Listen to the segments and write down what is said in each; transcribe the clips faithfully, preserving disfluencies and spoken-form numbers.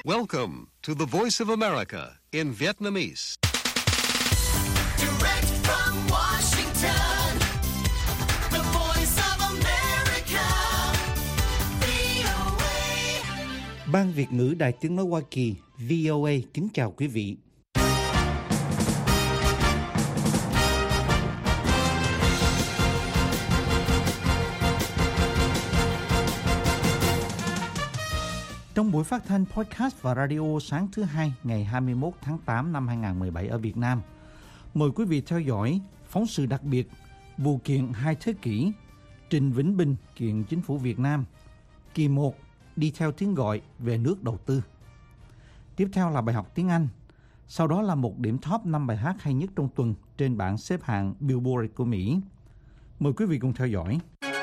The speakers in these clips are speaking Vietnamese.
Welcome to the Voice of America in Vietnamese. Direct from Washington, the Voice of America, vê o a. Ban Việt ngữ Đài Tiếng nói Hoa Kỳ vê o a kính chào quý vị. Trong buổi phát thanh podcast và radio sáng thứ hai ngày hai mươi mốt tháng tám năm hai nghìn không trăm mười bảy ở Việt Nam, mời quý vị theo dõi phóng sự đặc biệt vụ kiện hai thế kỷ, Trịnh Vĩnh Bình kiện chính phủ Việt Nam, kỳ một đi theo tiếng gọi về nước đầu tư. Tiếp theo là bài học tiếng Anh, sau đó là một điểm top năm bài hát hay nhất trong tuần trên bảng xếp hạng Billboard của Mỹ. Mời quý vị cùng theo dõi.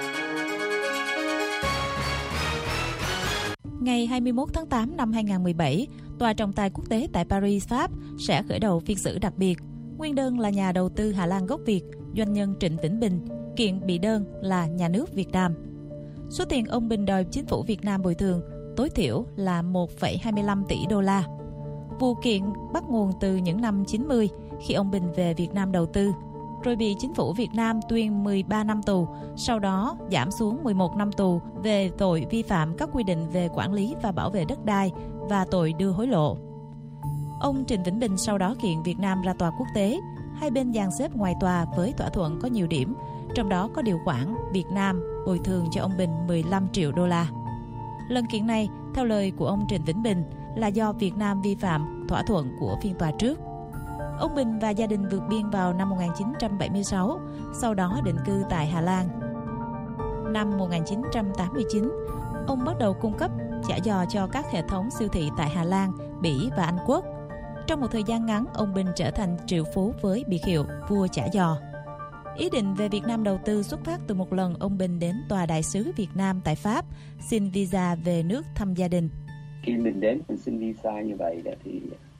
Ngày hai mươi mốt tháng tám năm hai nghìn không trăm mười bảy, Tòa trọng tài quốc tế tại Paris, Pháp sẽ khởi đầu phiên xử đặc biệt. Nguyên đơn là nhà đầu tư Hà Lan gốc Việt, doanh nhân Trịnh Vĩnh Bình, kiện bị đơn là nhà nước Việt Nam. Số tiền ông Bình đòi chính phủ Việt Nam bồi thường tối thiểu là một phẩy hai mươi lăm tỷ đô la. Vụ kiện bắt nguồn từ những năm chín mươi khi ông Bình về Việt Nam đầu tư, rồi bị chính phủ Việt Nam tuyên mười ba năm tù, sau đó giảm xuống mười một năm tù về tội vi phạm các quy định về quản lý và bảo vệ đất đai và tội đưa hối lộ. Ông Trịnh Vĩnh Bình sau đó kiện Việt Nam ra tòa quốc tế. Hai bên dàn xếp ngoài tòa với thỏa thuận có nhiều điểm, trong đó có điều khoản Việt Nam bồi thường cho ông Bình mười lăm triệu đô la. Lần kiện này, theo lời của ông Trịnh Vĩnh Bình, là do Việt Nam vi phạm thỏa thuận của phiên tòa trước. Ông Bình và gia đình vượt biên vào năm một nghìn chín trăm bảy mươi sáu, sau đó định cư tại Hà Lan. Năm một nghìn chín trăm tám mươi chín, ông bắt đầu cung cấp chả giò cho các hệ thống siêu thị tại Hà Lan, Bỉ và Anh Quốc. Trong một thời gian ngắn, ông Bình trở thành triệu phú với biệt hiệu vua chả giò. Ý định về Việt Nam đầu tư xuất phát từ một lần ông Bình đến tòa đại sứ Việt Nam tại Pháp xin visa về nước thăm gia đình. Khi mình đến mình xin visa như vậy thì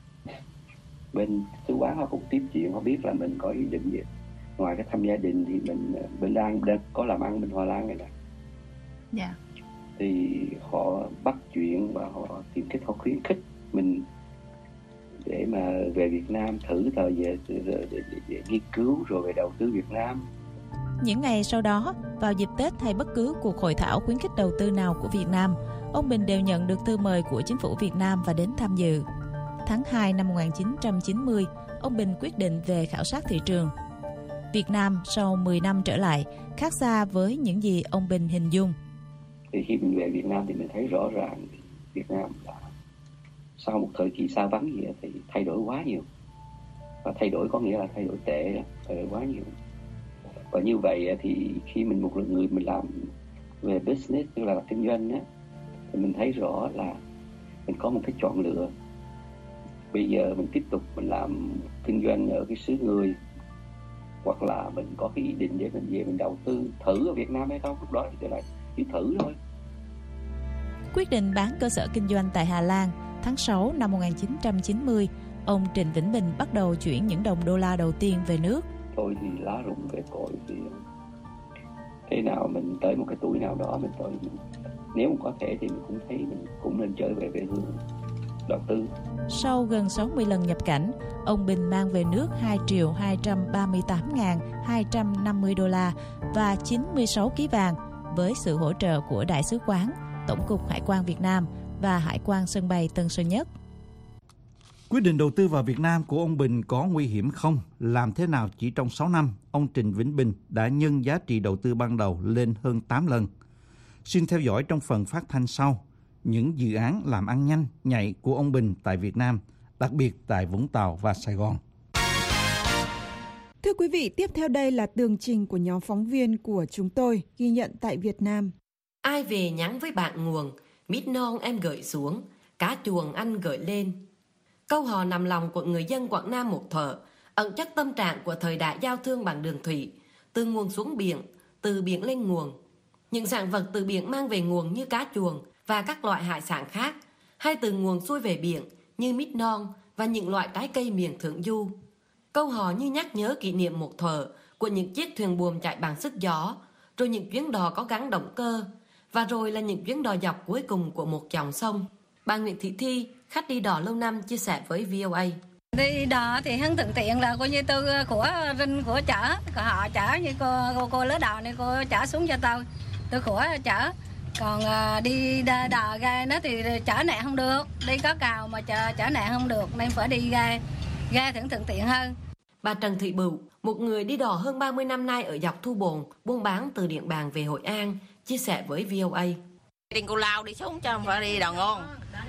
bên sứ quán họ cũng tiếp chuyện, họ biết là mình có ý định gì. Ngoài cái thăm gia đình thì mình bên đang có làm ăn bên Hoa Lan này nè. Dạ. Yeah. Thì họ bắt chuyện và họ tìm cách họ khuyến khích mình để mà về Việt Nam thử thời về để, để, để, để nghiên cứu rồi về đầu tư Việt Nam. Những ngày sau đó, vào dịp Tết hay bất cứ cuộc hội thảo khuyến khích đầu tư nào của Việt Nam, ông Bình đều nhận được thư mời của chính phủ Việt Nam và đến tham dự. Tháng hai năm một nghìn chín trăm chín mươi, ông Bình quyết định về khảo sát thị trường. Việt Nam sau mười năm trở lại khác xa với những gì ông Bình hình dung. Thì khi mình về Việt Nam thì mình thấy rõ ràng Việt Nam là sau một thời kỳ xa vắng gì thì thay đổi quá nhiều. Và thay đổi có nghĩa là thay đổi tệ, thay đổi quá nhiều. Và như vậy thì khi mình một người mình làm về business, tức là kinh doanh á, thì mình thấy rõ là mình có một cái chọn lựa. Bây giờ mình tiếp tục mình làm kinh doanh ở cái xứ người, hoặc là mình có cái ý định để mình về mình đầu tư thử ở Việt Nam hay không, lúc đó thì lại chỉ thử thôi. Quyết định bán cơ sở kinh doanh tại Hà Lan tháng sáu năm một nghìn chín trăm chín mươi, ông Trịnh Vĩnh Bình bắt đầu chuyển những đồng đô la đầu tiên về nước. Thôi thì lá rụng về cội, thì thế nào mình tới một cái tuổi nào đó mình tới mình, nếu mà có thể thì mình cũng thấy mình cũng nên trở về quê hương đầu tư. Sau gần sáu mươi lần nhập cảnh, ông Bình mang về nước hai triệu hai trăm ba mươi tám nghìn hai trăm năm mươi đô la và chín mươi sáu ký vàng với sự hỗ trợ của Đại sứ quán, Tổng cục Hải quan Việt Nam và Hải quan sân bay Tân Sơn Nhất. Quyết định đầu tư vào Việt Nam của ông Bình có nguy hiểm không? Làm thế nào chỉ trong sáu năm, ông Trịnh Vĩnh Bình đã nhân giá trị đầu tư ban đầu lên hơn tám lần? Xin theo dõi trong phần phát thanh sau những dự án làm ăn nhanh, nhạy của ông Bình tại Việt Nam, đặc biệt tại Vũng Tàu và Sài Gòn. Thưa quý vị, tiếp theo đây là tường trình của nhóm phóng viên của chúng tôi ghi nhận tại Việt Nam. Ai về nhắn với bạn nguồn, mít non em gửi xuống, cá chuồng anh gửi lên. Câu hò nằm lòng của người dân Quảng Nam một thuở, ẩn chất tâm trạng của thời đại giao thương bằng đường thủy, từ nguồn xuống biển, từ biển lên nguồn. Những sản vật từ biển mang về nguồn như cá chuồng và các loại hải sản khác, hay từ nguồn xuôi về biển như mít non và những loại trái cây miền Thượng Du. Câu hò như nhắc nhớ kỷ niệm một thuở của những chiếc thuyền buồm chạy bằng sức gió, rồi những chuyến đò có gắn động cơ, và rồi là những chuyến đò dọc cuối cùng của một dòng sông. Bà Nguyễn Thị Thi, khách đi đò lâu năm chia sẻ với vê o a. Đi đò thì hắn thuận tiện là coi như tôi của rinh của chở, họ chở như cô cô, cô lứa đò này cô chở xuống cho tôi, tôi của chở. Còn đi đò ga nó thì chở nặng không được, đi có cào mà chở, chở nặng không được nên phải đi ga, ga thì thuận tiện hơn. Bà Trần Thị Bửu, một người đi đò hơn ba mươi năm nay ở dọc Thu Bồn, buôn bán từ Điện Bàn về Hội An, chia sẻ với vê o a. Đi Cù Lao đi xuống chứ không phải đi đò ngon.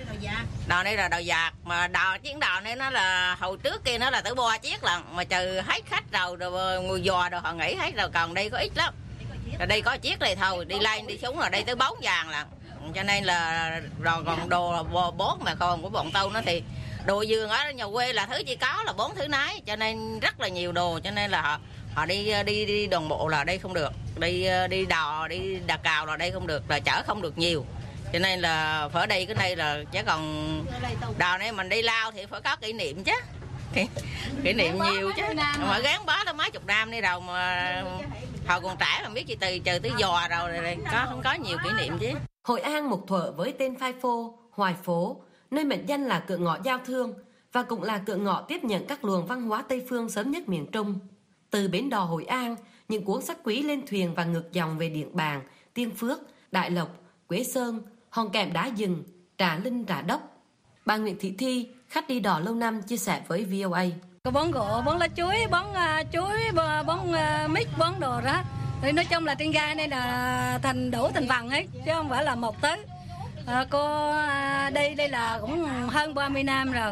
Đò này là đò dạt, mà đò chuyến đò này nó là hồi trước kia nó là tới ba chiếc lần, mà trừ hết khách rồi, rồi người dò rồi họ nghỉ hết rồi, còn đây có ít lắm. Rồi đây có chiếc này thôi, đi lên đi xuống rồi đây tới bốn vàng lần. Cho nên là rồi còn đồ bốn mà còn của bọn tôi nó thì đồ giường ở nhà quê là thứ chỉ có là bốn thứ nái, cho nên rất là nhiều đồ, cho nên là họ họ đi đi đi đoàn bộ là đây không được, đi đi đò đi đò cào là đây không được, là chở không được nhiều, cho nên là ở đây cái này là chứ còn đò này mình đi lao thì phải có kỷ niệm chứ, kỷ niệm nhiều chứ, mà gắn bó tới mấy chục năm đi đâu mà hồi còn trẻ mà biết gì từ chờ tới giò rồi có không có nhiều kỷ niệm chứ. Hội An một thuở với tên Phai Phô, Hoài Phố, nơi mệnh danh là cửa ngõ giao thương và cũng là cửa ngõ tiếp nhận các luồng văn hóa Tây phương sớm nhất miền Trung. Từ bến đò Hội An, những cuốn sách quý lên thuyền và ngược dòng về Điện Bàn, Tiên Phước, Đại Lộc, Quế Sơn, Hòn Kèm Đá Dừng, Trà Linh, Trà Đốc. Bà Nguyễn Thị Thi, khách đi đò lâu năm chia sẻ với vê o a. Có bón gỗ, bón lá chuối, bón uh, chuối, bón uh, mít, bón đồ đó. Thì nói chung là trên ga này là thành đủ thành phần ấy, chứ không phải là một thứ. À, cô à, đây đây là cũng hơn ba mươi năm rồi,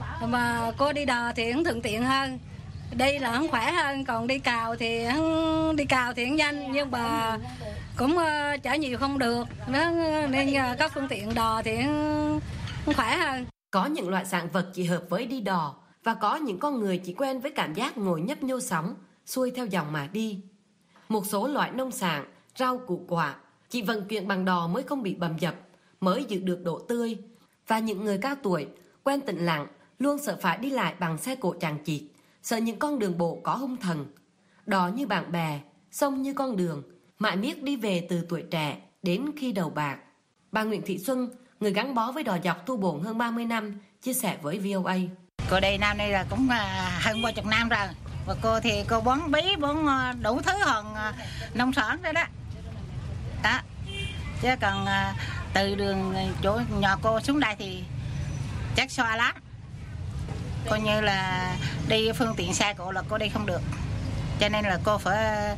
mà cô đi đò thì cũng thuận tiện hơn, đây là không khỏe hơn, còn đi cào thì đi cào thì nhanh nhưng mà cũng uh, chở nhiều không được, nó nên uh, các phương tiện đò thì không khỏe hơn. Có những loại sản vật chỉ hợp với đi đò và có những con người chỉ quen với cảm giác ngồi nhấp nhô sóng, xuôi theo dòng mà đi. Một số loại nông sản, rau củ quả chỉ vận chuyển bằng đò mới không bị bầm dập, mới giữ được độ tươi. Và những người cao tuổi, quen tĩnh lặng, luôn sợ phải đi lại bằng xe cộ chằng chịt, sợ những con đường bộ có hung thần. Đò như bạn bè, sông như con đường, mãi miết đi về từ tuổi trẻ đến khi đầu bạc. Bà Nguyễn Thị Xuân, người gắn bó với đò dọc Thu Bồn hơn ba mươi năm, chia sẻ với vê o a. Cô đây năm nay là cũng hơn ba chục năm rồi. Và cô thì cô bón bí, bón đủ thứ hòn nông sản đó đó. Đó. Chứ còn từ đường chỗ nhà cô xuống đây thì chắc xoa lắm. Coi như là đi phương tiện xe cộ là cô đi không được. Cho nên là cô phải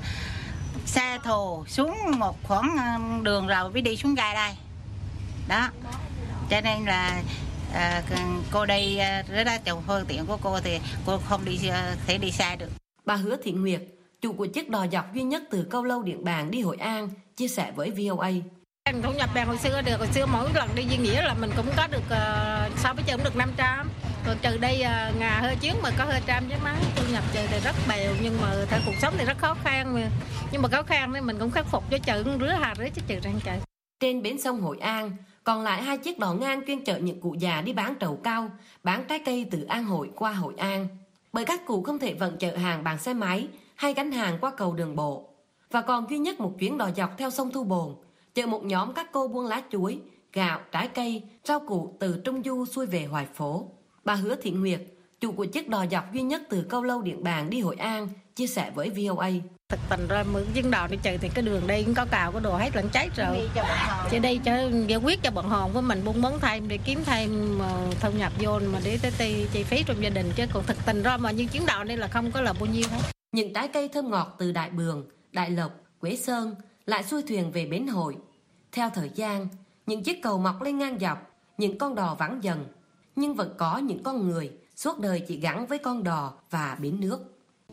xe thồ xuống một khoảng đường rồi mới đi xuống ga đây. Đó. Cho nên là à, cô đi rất là chồng phương tiện của cô thì cô không đi thể đi xe được. Bà Hứa Thị Nguyệt, chủ của chiếc đò dọc duy nhất từ Câu Lâu Điện Bàn đi Hội An, chia sẻ với vê o a. Thu nhập bằng hồi xưa được, hồi xưa mỗi lần đi Duy Nghĩa là mình cũng có được uh, so với chợ cũng được năm trăm. Còn trừ đây uh, ngà hơi chuyến mà có hơi trăm với mấy, thu nhập trừ thì rất bèo, nhưng mà theo cuộc sống thì rất khó khăn mà. Nhưng mà khó khăn nên mình cũng khắc phục cho chợ rứa hà rứa chứ trừ răng chợ. Trên bến sông Hội An, còn lại hai chiếc đò ngang chuyên chở những cụ già đi bán trầu cau, bán trái cây từ An Hội qua Hội An. Bởi các cụ không thể vận chở hàng bằng xe máy hay gánh hàng qua cầu đường bộ. Và còn duy nhất một chuyến đò dọc theo sông Thu Bồn, chở một nhóm các cô buôn lá chuối, gạo, trái cây, rau củ từ Trung Du xuôi về Hoài Phố. Bà Hứa Thị Nguyệt, chủ của chiếc đò dọc duy nhất từ Câu Lâu Điện Bàn đi Hội An, chia sẻ với vê o a. Thực tình ra mượn chuyến đò đi chợ thì cái đường đây cũng có cào có đồ hết lẫn cháy rồi. Chứ đây cho giải quyết cho bọn hòn của mình buôn bán thêm để kiếm thêm thu nhập vô mà để tới chi phí trong gia đình, chứ còn thực tình ra mà những chuyến đò đây là không có là bao nhiêu hết. Những trái cây thơm ngọt từ Đại Bường, Đại Lộc, Quế Sơn lại xuôi thuyền về bến Hội. Theo thời gian, những chiếc cầu mọc lên ngang dọc, những con đò vắng dần, nhưng vẫn có những con người suốt đời chỉ gắn với con đò và bến nước.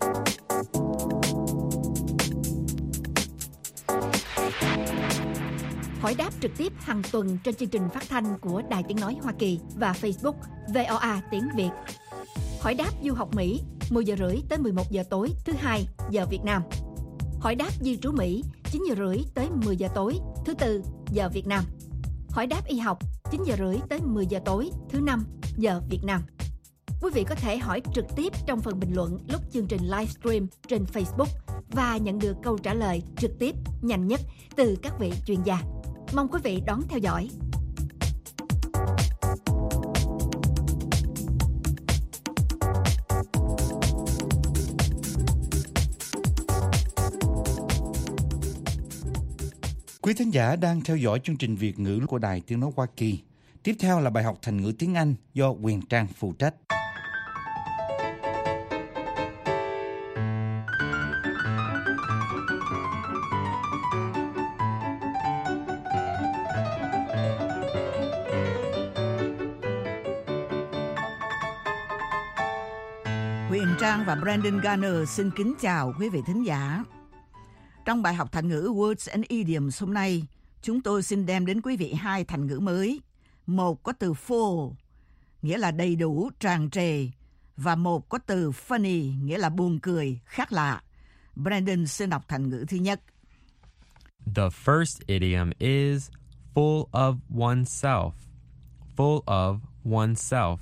Hỏi đáp trực tiếp hàng tuần trên chương trình phát thanh của Đài Tiếng Nói Hoa Kỳ và Facebook vê o a tiếng Việt. Hỏi đáp du học Mỹ mười giờ rưỡi tới mười một giờ tối thứ hai giờ Việt Nam. Hỏi đáp di trú Mỹ chín giờ rưỡi tới mười giờ tối thứ tư giờ Việt Nam. Hỏi đáp y học chín giờ rưỡi tới mười giờ tối thứ năm giờ Việt Nam. Quý vị có thể hỏi trực tiếp trong phần bình luận lúc chương trình livestream trên Facebook và nhận được câu trả lời trực tiếp nhanh nhất từ các vị chuyên gia. Mong quý vị đón theo dõi. Quý thính giả đang theo dõi chương trình Việt ngữ của Đài Tiếng nói Hoa Kỳ. Tiếp theo là bài học thành ngữ tiếng Anh do Quyền Trang phụ trách. Huyền Trang và Brandon Garner xin kính chào quý vị thính giả. Trong bài học thành ngữ Words and Idioms hôm nay, chúng tôi xin đem đến quý vị hai thành ngữ mới. Một có từ full, nghĩa là đầy đủ, tràn trề, và một có từ funny, nghĩa là buồn cười, khác lạ. Brandon xin đọc thành ngữ thứ nhất. The first idiom is full of oneself. Full of oneself.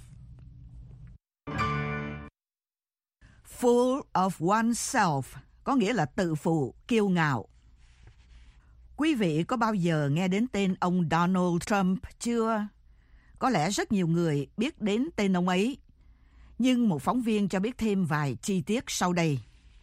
Full of oneself có nghĩa là tự phụ, kiêu ngạo. Quý vị có bao giờ nghe đến tên ông Donald Trump chưa? Có lẽ rất nhiều người biết đến tên ông ấy. Nhưng một phóng viên cho biết thêm vài chi tiết sau đây.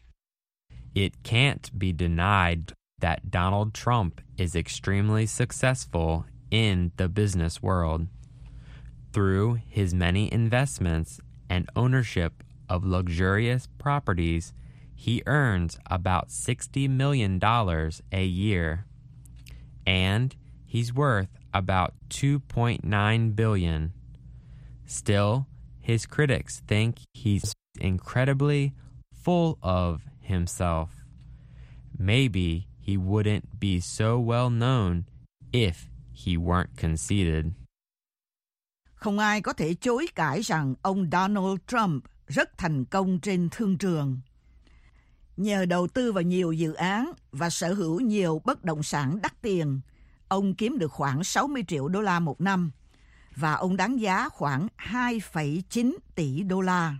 It can't be denied that Donald Trump is extremely successful in the business world. Through his many investments and ownership of luxurious properties, he earns about sixty million dollars a year. And he's worth about two point nine billion dollars. Still, his critics think he's incredibly full of himself. Maybe he wouldn't be so well known if he weren't conceited. Không ai có thể chối cãi rằng ông Donald Trump rất thành công trên thương trường. Nhờ đầu tư vào nhiều dự án và sở hữu nhiều bất động sản đắt tiền, ông kiếm được khoảng sáu mươi triệu đô la một năm, và ông đáng giá khoảng hai phẩy chín tỷ đô la.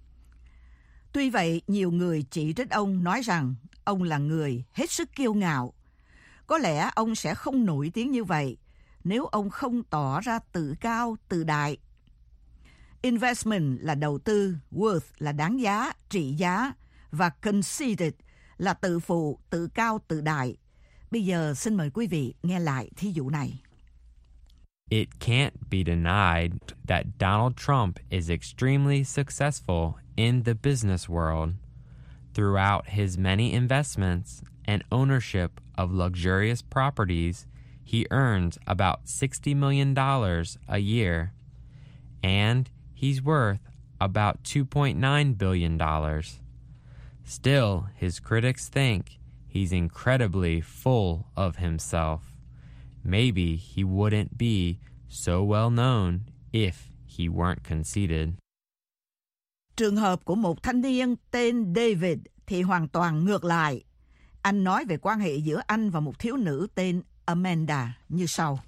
Tuy vậy, nhiều người chỉ trích ông nói rằng ông là người hết sức kiêu ngạo. Có lẽ ông sẽ không nổi tiếng như vậy nếu ông không tỏ ra tự cao, tự đại. Investment là đầu tư, worth là đáng giá, trị giá, và conceited là tự phụ, tự cao, tự đại. Bây giờ xin mời quý vị nghe lại thí dụ này. It can't be denied that Donald Trump is extremely successful in the business world. Throughout his many investments and ownership of luxurious properties, he earns about sixty million dollars a year. And he's worth about two point nine billion dollars. Still, his critics think he's incredibly full of himself. Maybe he wouldn't be so well known if he weren't conceited. Trường hợp của một thanh niên tên David thì hoàn toàn ngược lại. Anh nói về quan hệ giữa anh và một thiếu nữ tên Amanda như sau.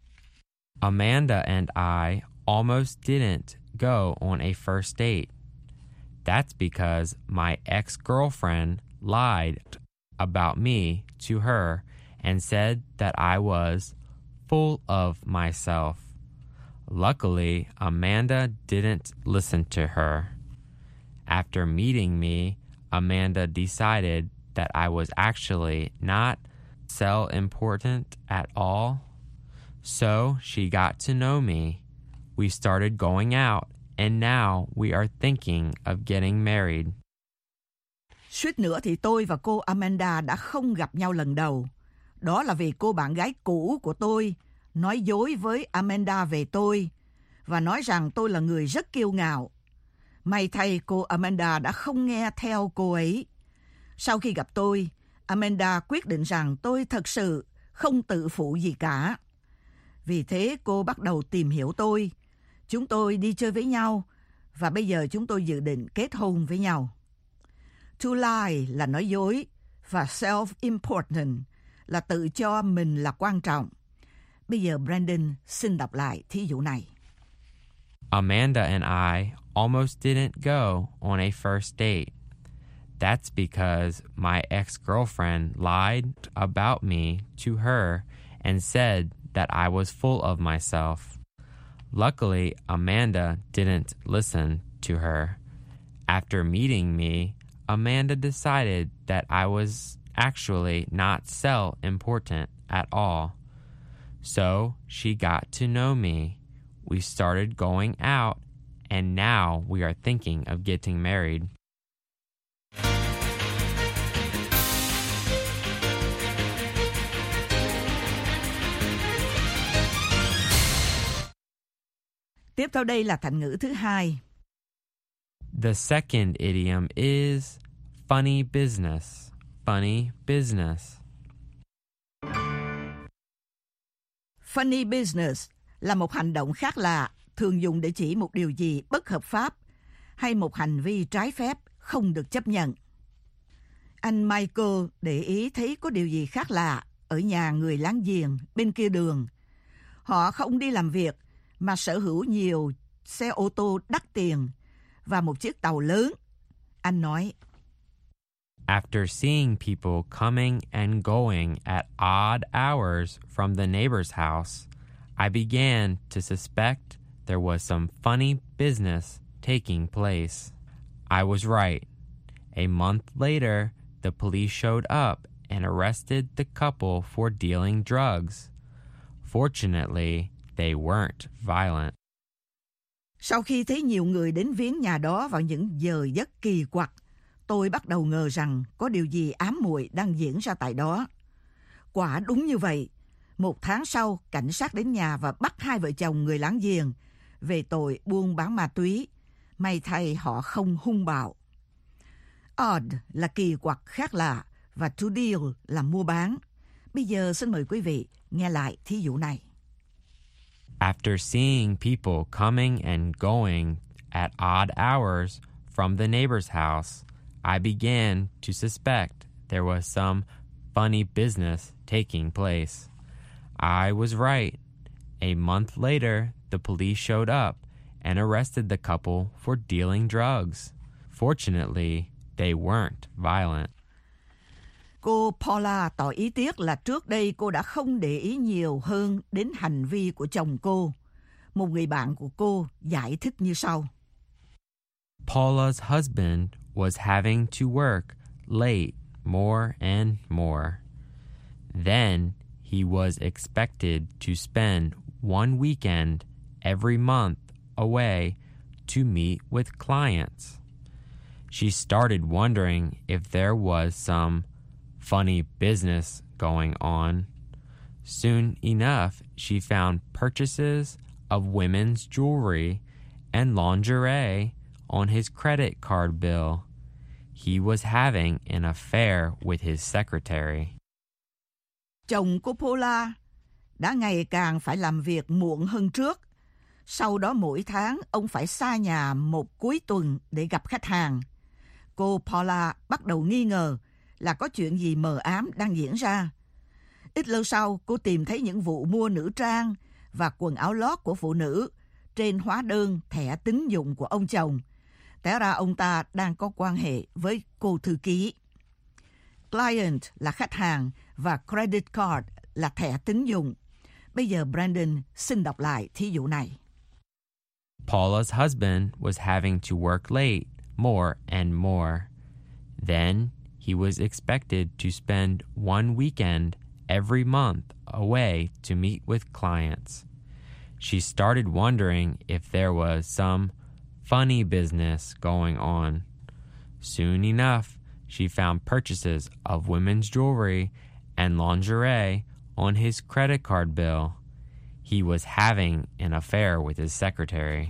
Amanda and I almost didn't go on a first date. That's because my ex-girlfriend lied about me to her and said that I was full of myself. Luckily, Amanda didn't listen to her. After meeting me, Amanda decided that I was actually not self-important at all. So she got to know me. We started going out, and now we are thinking of getting married. Suýt nữa thì tôi và cô Amanda đã không gặp nhau lần đầu. Đó là vì cô bạn gái cũ của tôi nói dối với Amanda về tôi và nói rằng tôi là người rất kiêu ngạo. May thay cô Amanda đã không nghe theo cô ấy. Sau khi gặp tôi, Amanda quyết định rằng tôi thật sự không tự phụ gì cả. Vì thế cô bắt đầu tìm hiểu tôi. Chúng tôi đi chơi với nhau và bây giờ chúng tôi dự định kết hôn với nhau. To lie là nói dối và self-important là tự cho mình là quan trọng. Bây giờ Brandon xin đọc lại thí dụ này. Amanda and I almost didn't go on a first date. That's because my ex-girlfriend lied about me to her and said that I was full of myself. Luckily, Amanda didn't listen to her. After meeting me, Amanda decided that I was actually not self-important at all. So she got to know me. We started going out, and now we are thinking of getting married. Tiếp theo đây là thành ngữ thứ hai. The second idiom is funny business. Funny business. Funny business là một hành động khác lạ, thường dùng để chỉ một điều gì bất hợp pháp hay một hành vi trái phép không được chấp nhận. Anh Michael để ý thấy có điều gì khác lạ ở nhà người láng giềng bên kia đường. Họ không đi làm việc mà sở hữu nhiều xe ô tô đắt tiền và một chiếc tàu lớn. Anh nói, After seeing people coming and going at odd hours from the neighbor's house, I began to suspect there was some funny business taking place. I was right. A month later, the police showed up and arrested the couple for dealing drugs. Fortunately, they weren't violent. Sau khi thấy nhiều người đến viếng nhà đó vào những giờ giấc kỳ quặc, tôi bắt đầu ngờ rằng có điều gì ám muội đang diễn ra tại đó. Quả đúng như vậy. Một tháng sau, cảnh sát đến nhà và bắt hai vợ chồng người láng giềng về tội buôn bán ma túy. May thay họ không hung bạo. Odd là kỳ quặc khác lạ và to deal là mua bán. Bây giờ xin mời quý vị nghe lại thí dụ này. After seeing people coming and going at odd hours from the neighbor's house, I began to suspect there was some funny business taking place. I was right. A month later, the police showed up and arrested the couple for dealing drugs. Fortunately, they weren't violent. Cô Paula tỏ ý tiếc là trước đây cô đã không để ý nhiều hơn đến hành vi của chồng cô. Một người bạn của cô giải thích như sau. Paula's husband was having to work late more and more. Then he was expected to spend one weekend every month away to meet with clients. She started wondering if there was some funny business going on. Soon enough, she found purchases of women's jewelry and lingerie on his credit card bill. He was having an affair with his secretary. Chồng của Paula đã ngày càng phải làm việc muộn hơn trước. Sau đó mỗi tháng ông phải xa nhà một cuối tuần để gặp khách hàng. Cô Paula bắt đầu nghi ngờ là có chuyện gì mờ ám đang diễn ra. Ít lâu sau, cô tìm thấy những vụ mua nữ trang và quần áo lót của phụ nữ trên hóa đơn thẻ tín dụng của ông chồng. Té ra ông ta đang có quan hệ với cô thư ký. Client là khách hàng và credit card là thẻ tín dụng. Bây giờ Brandon xin đọc lại thí dụ này. Paula's husband was having to work late more and more. Then he was expected to spend one weekend every month away to meet with clients. She started wondering if there was some funny business going on. Soon enough, she found purchases of women's jewelry and lingerie on his credit card bill. He was having an affair with his secretary.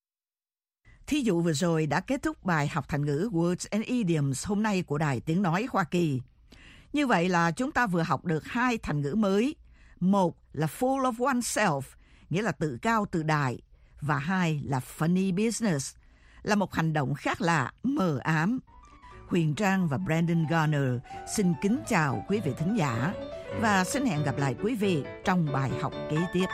Thí dụ vừa rồi đã kết thúc bài học thành ngữ Words and Idioms hôm nay của Đài Tiếng Nói Hoa Kỳ. Như vậy là chúng ta vừa học được hai thành ngữ mới. Một là full of oneself, nghĩa là tự cao tự đại. Và hai là funny business, là một hành động khác lạ, mờ ám. Huyền Trang và Brandon Garner xin kính chào quý vị thính giả và xin hẹn gặp lại quý vị trong bài học kế tiếp.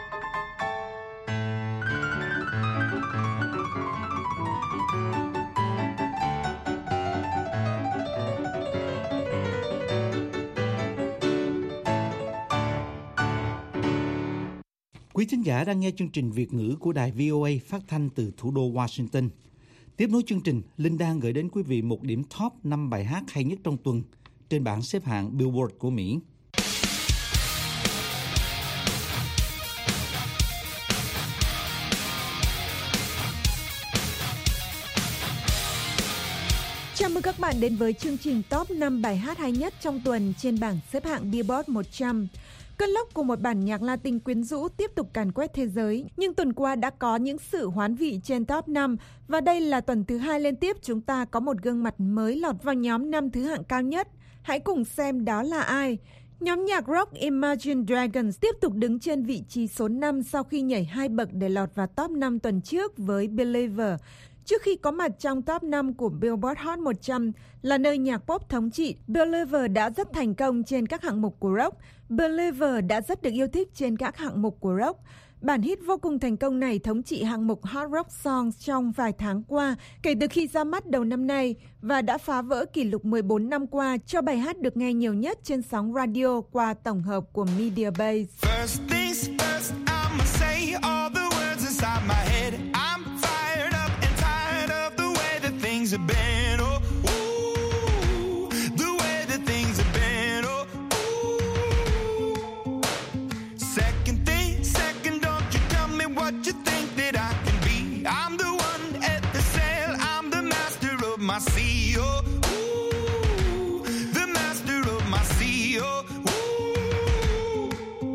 Quý thính giả đang nghe chương trình Việt ngữ của đài vê o a phát thanh từ thủ đô Washington. Tiếp nối chương trình, Linh đang gửi đến quý vị một điểm top năm bài hát hay nhất trong tuần trên bảng xếp hạng Billboard của Mỹ. Chào mừng các bạn đến với chương trình top năm bài hát hay nhất trong tuần trên bảng xếp hạng Billboard một trăm. Cơn lốc của một bản nhạc Latin quyến rũ tiếp tục càn quét thế giới, nhưng tuần qua đã có những sự hoán vị trên top năm, và đây là tuần thứ hai liên tiếp chúng ta có một gương mặt mới lọt vào nhóm năm thứ hạng cao nhất. Hãy cùng xem đó là ai. Nhóm nhạc rock Imagine Dragons tiếp tục đứng trên vị trí số năm sau khi nhảy hai bậc để lọt vào top năm tuần trước với Believer. Trước khi có mặt trong top năm của Billboard Hot một trăm, là nơi nhạc pop thống trị, Believer đã rất thành công trên các hạng mục của rock. Believer đã rất được yêu thích trên các hạng mục của rock. Bản hit vô cùng thành công này thống trị hạng mục Hot Rock Songs trong vài tháng qua kể từ khi ra mắt đầu năm nay và đã phá vỡ kỷ lục mười bốn năm qua cho bài hát được nghe nhiều nhất trên sóng radio qua tổng hợp của Media Base. First things first, I'ma say all the words inside my head. I'm fired up and tired of the way that things have been. Oh, ooh, the way that things have been. Oh, ooh. Second thing, second, don't you tell me what you think that I can be. I'm the one at the sail, I'm the master of my sea. Oh, ooh, the master of my sea. Oh, ooh.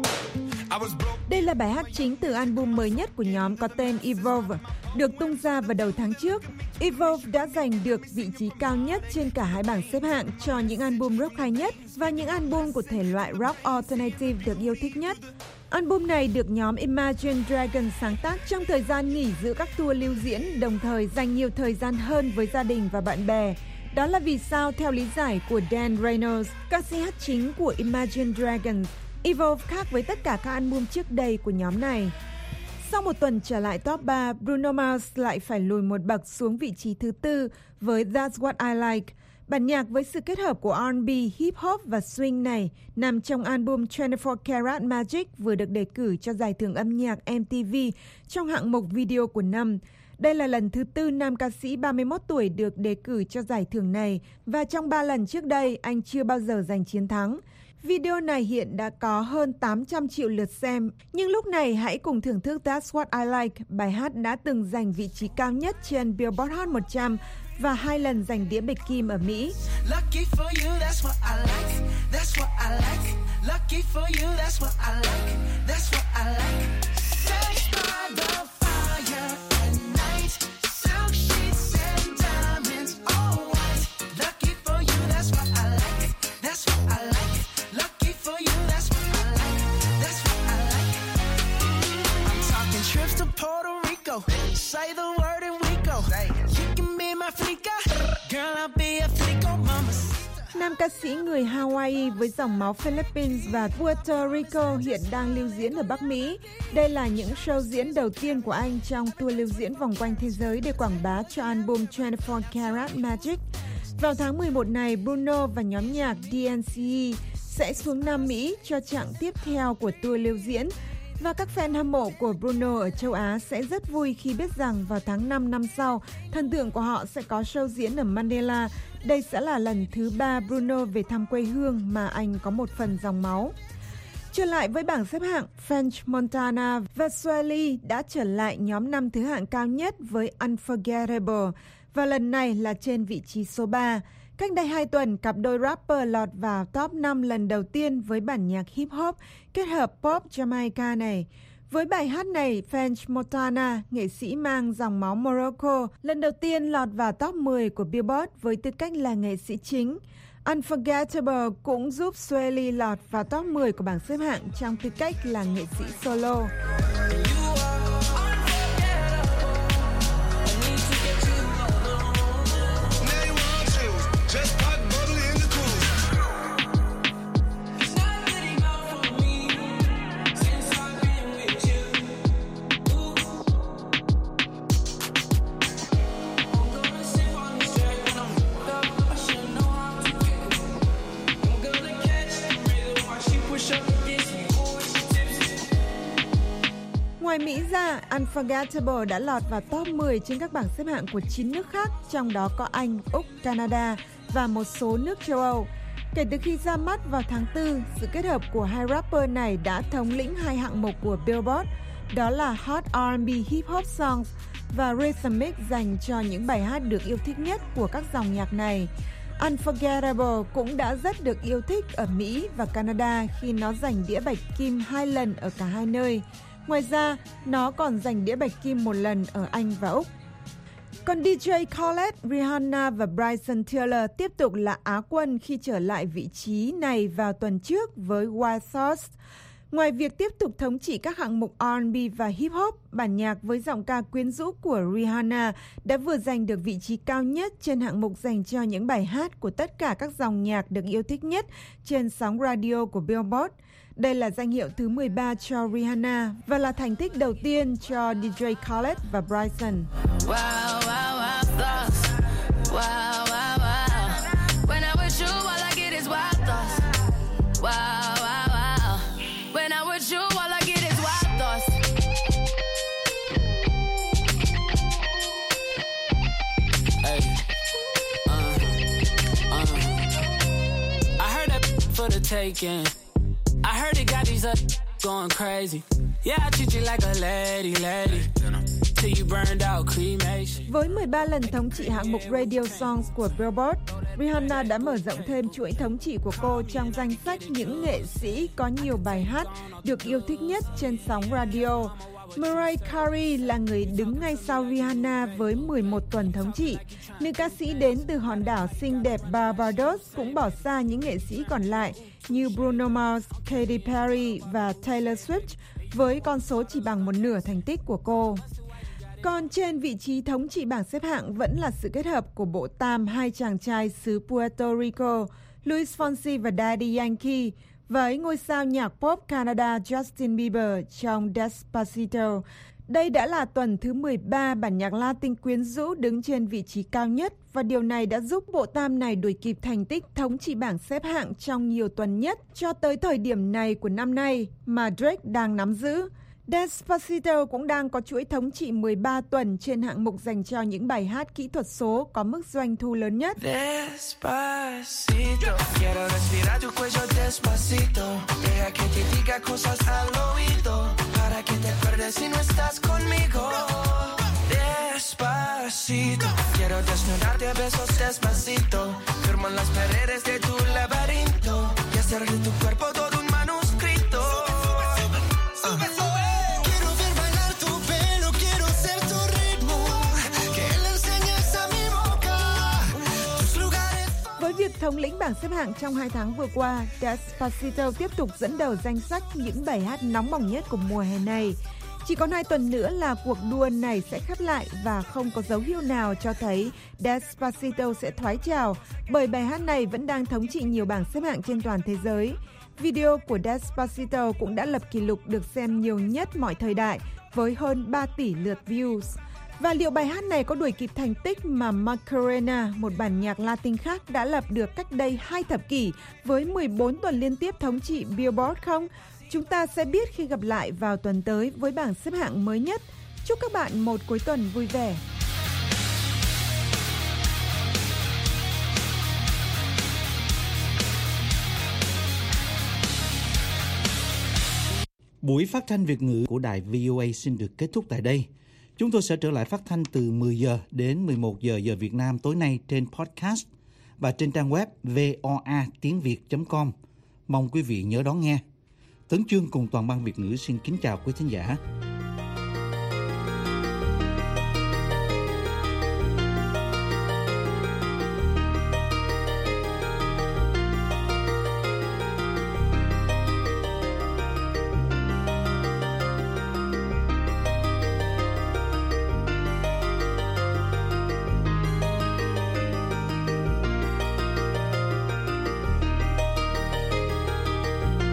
I was broke. Đây là bài hát chính từ album mới nhất của nhóm có tên Evolve, được tung ra vào đầu tháng trước. Evolve đã giành được vị trí cao nhất trên cả hai bảng xếp hạng cho những album rock hay nhất và những album của thể loại rock alternative được yêu thích nhất. Album này được nhóm Imagine Dragons sáng tác trong thời gian nghỉ giữa các tour lưu diễn, đồng thời dành nhiều thời gian hơn với gia đình và bạn bè. Đó là vì sao, theo lý giải của Dan Reynolds, ca sĩ hát chính của Imagine Dragons, Evolve khác với tất cả các album trước đây của nhóm này. Sau một tuần trở lại top ba, Bruno Mars lại phải lùi một bậc xuống vị trí thứ tư với That's What I Like. Bản nhạc với sự kết hợp của R and B, hip hop và swing này nằm trong album hai mươi bốn Karat Magic vừa được đề cử cho giải thưởng âm nhạc M T V trong hạng mục video của năm. Đây là lần thứ tư nam ca sĩ ba mươi mốt tuổi được đề cử cho giải thưởng này, và trong ba lần trước đây anh chưa bao giờ giành chiến thắng. Video này hiện đã có hơn tám trăm triệu lượt xem, nhưng lúc này hãy cùng thưởng thức That's What I Like, bài hát đã từng giành vị trí cao nhất trên Billboard Hot một trăm và hai lần giành đĩa bạch kim ở Mỹ. Lucky for you, that's what I like. That's what I like. Lucky for you, that's what I like. That's what I like. Sex by the fire at night. Silk sheets and diamonds, all white. Lucky for you, that's what I like. That's what I like. Lucky for you, that's what I like. That's what I like. I'm talking trips to Puerto Rico. Say the word and we go. You can be my flica. Girl, I'll be a flico, mama. Nam ca sĩ người Hawaii với dòng máu Philippines và Puerto Rico hiện đang lưu diễn ở Bắc Mỹ. Đây là những show diễn đầu tiên của anh trong tour lưu diễn vòng quanh thế giới để quảng bá cho album hai mươi bốn Karat Magic. Vào tháng mười một này, Bruno và nhóm nhạc D N C E sẽ xuống Nam Mỹ cho chặng tiếp theo của tour lưu diễn. Và các fan hâm mộ của Bruno ở châu Á sẽ rất vui khi biết rằng vào tháng năm năm sau, thần tượng của họ sẽ có show diễn ở Mandela. Đây sẽ là lần thứ ba Bruno về thăm quê hương mà anh có một phần dòng máu. Trở lại với bảng xếp hạng, French Montana và Swae đã trở lại nhóm năm thứ hạng cao nhất với Unforgettable, và lần này là trên vị trí số ba. Cách đây hai tuần, cặp đôi rapper lọt vào top năm lần đầu tiên với bản nhạc hip hop kết hợp pop Jamaica này. Với bài hát này, French Montana, nghệ sĩ mang dòng máu Morocco, lần đầu tiên lọt vào top mười của Billboard với tư cách là nghệ sĩ chính. Unforgettable cũng giúp Swae lọt vào top mười của bảng xếp hạng trong tư cách là nghệ sĩ solo. Ngoài Mỹ ra, Unforgettable đã lọt vào top mười trên các bảng xếp hạng của chín nước khác, trong đó có Anh, Úc, Canada và một số nước châu Âu. Kể từ khi ra mắt vào tháng tư, sự kết hợp của hai rapper này đã thống lĩnh hai hạng mục của Billboard, đó là Hot R and B Hip Hop Songs và Rhythmic dành cho những bài hát được yêu thích nhất của các dòng nhạc này. Unforgettable cũng đã rất được yêu thích ở Mỹ và Canada khi nó giành đĩa bạch kim hai lần ở cả hai nơi. Ngoài ra, nó còn giành đĩa bạch kim một lần ở Anh và Úc. Còn đi jây Khaled, Rihanna và Bryson Tiller tiếp tục là Á quân khi trở lại vị trí này vào tuần trước với Wild Thoughts. Ngoài việc tiếp tục thống trị các hạng mục R and B và hip hop, bản nhạc với giọng ca quyến rũ của Rihanna đã vừa giành được vị trí cao nhất trên hạng mục dành cho những bài hát của tất cả các dòng nhạc được yêu thích nhất trên sóng radio của Billboard. Đây là danh hiệu thứ mười ba cho Rihanna và là thành tích đầu tiên cho đi jây Khaled và Bryson. Wow, wow, wow, thoughts. Wow, wow, wow. When I'm with you, all I get is wild thoughts. Wow, wow, wow. When I'm with you, all I get is wild thoughts. Hey, uh, uh. I heard that for the taking. I heard it got these up going crazy. Yeah, I treat you like a lady, lady. Till you burned out cremation. Với mười ba lần thống trị hạng mục Radio Songs của Billboard, Rihanna đã mở rộng thêm chuỗi thống trị của cô trong danh sách những nghệ sĩ có nhiều bài hát được yêu thích nhất trên sóng radio. Mariah Carey là người đứng ngay sau Rihanna với mười một tuần thống trị. Nữ ca sĩ đến từ hòn đảo xinh đẹp Barbados cũng bỏ xa những nghệ sĩ còn lại như Bruno Mars, Katy Perry và Taylor Swift với con số chỉ bằng một nửa thành tích của cô. Còn trên vị trí thống trị bảng xếp hạng vẫn là sự kết hợp của bộ tam hai chàng trai xứ Puerto Rico, Luis Fonsi và Daddy Yankee, với ngôi sao nhạc pop Canada Justin Bieber trong Despacito. Đây đã là tuần thứ mười ba bản nhạc Latin quyến rũ đứng trên vị trí cao nhất và điều này đã giúp bộ tam này đuổi kịp thành tích thống trị bảng xếp hạng trong nhiều tuần nhất cho tới thời điểm này của năm nay mà Drake đang nắm giữ. Despacito cũng đang có chuỗi thống trị mười ba tuần trên hạng mục dành cho những bài hát kỹ thuật số có mức doanh thu lớn nhất. Despacito, quiero respirar tu cuello despacito, deja que te diga cosas al oído, para que te acuerdes si no estás conmigo. Despacito, quiero desnudarte a besos despacito, firmo en las paredes de tu laberinto y hacer de tu cuerpo todo un manuscrito. Uh. Với việc thống lĩnh bảng xếp hạng trong hai tháng vừa qua, Despacito tiếp tục dẫn đầu danh sách những bài hát nóng bỏng nhất của mùa hè này. Chỉ còn hai tuần nữa là cuộc đua này sẽ khép lại và không có dấu hiệu nào cho thấy Despacito sẽ thoái trào, bởi bài hát này vẫn đang thống trị nhiều bảng xếp hạng trên toàn thế giới. Video của Despacito cũng đã lập kỷ lục được xem nhiều nhất mọi thời đại với hơn ba tỷ lượt views. Và liệu bài hát này có đuổi kịp thành tích mà Macarena, một bản nhạc Latin khác đã lập được cách đây hai thập kỷ với mười bốn tuần liên tiếp thống trị Billboard không? Chúng ta sẽ biết khi gặp lại vào tuần tới với bảng xếp hạng mới nhất. Chúc các bạn một cuối tuần vui vẻ. Buổi phát thanh Việt ngữ của đài vê o a xin được kết thúc tại đây. Chúng tôi sẽ trở lại phát thanh từ mười giờ đến mười một giờ giờ Việt Nam tối nay trên podcast và trên trang web voa tiếng việt chấm com. Mong quý vị nhớ đón nghe. Tấn Chương cùng toàn ban Việt ngữ xin kính chào quý thính giả.